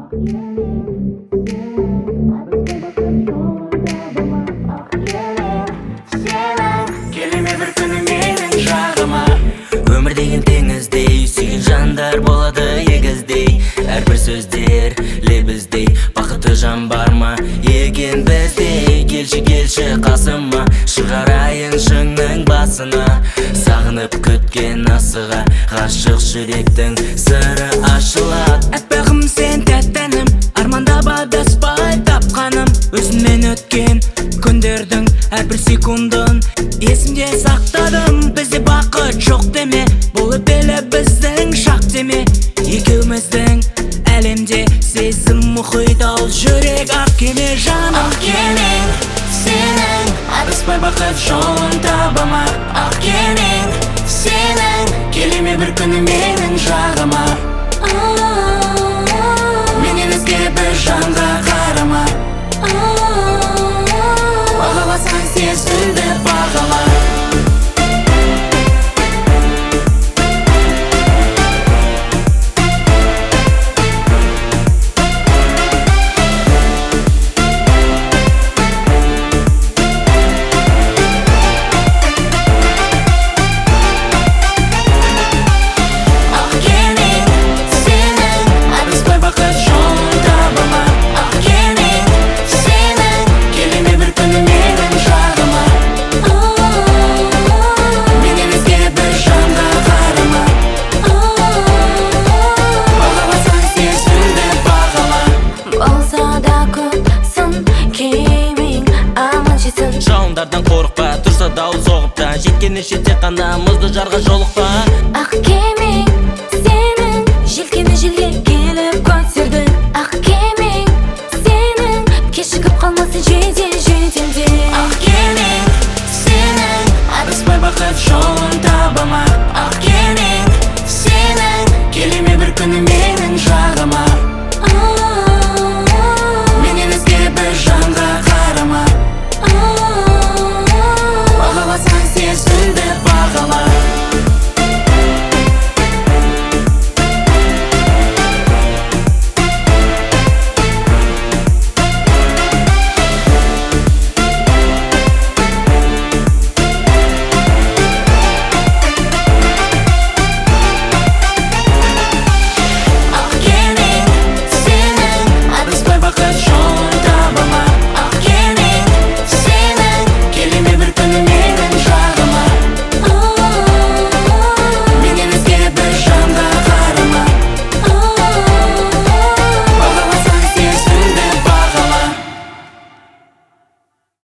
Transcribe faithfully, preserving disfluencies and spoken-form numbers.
Келеме бір күні менің жағыма. Өмір деген теңіздей, сүйген жандар болады егіздей. Әрбір сөздер лебіздей, бақытты жан бар ма екен біздей? Келші келші қасыма, шығарайын шыңның басына. Сағынып күткен асыға, ғашық жүректің сыры ашылады. Әппағым сен тәттәнім, армандап адаспай тапқаным. Өзіңмен өткен күндердің әрбір секундын есімде сақтадым. Бізде бақыт жоқ деме, бұл өтпелі біздің шақ деме. Екеуміздің әлемде сезім мұхит, ал жүрек ақ кеме жаным. Ақ кемең сенің, адаспай бақыт жолын табама. Ақ кемең сенің, келеме бір күні менің жағыма. Менен өзге бір жанға қарама. Бағаласаң сезімді бағала. Жауындардан қорықпа, тұрса дауыл соғып та, жеткенше тек қана мұзды жарға жолықпа. Ақ кеме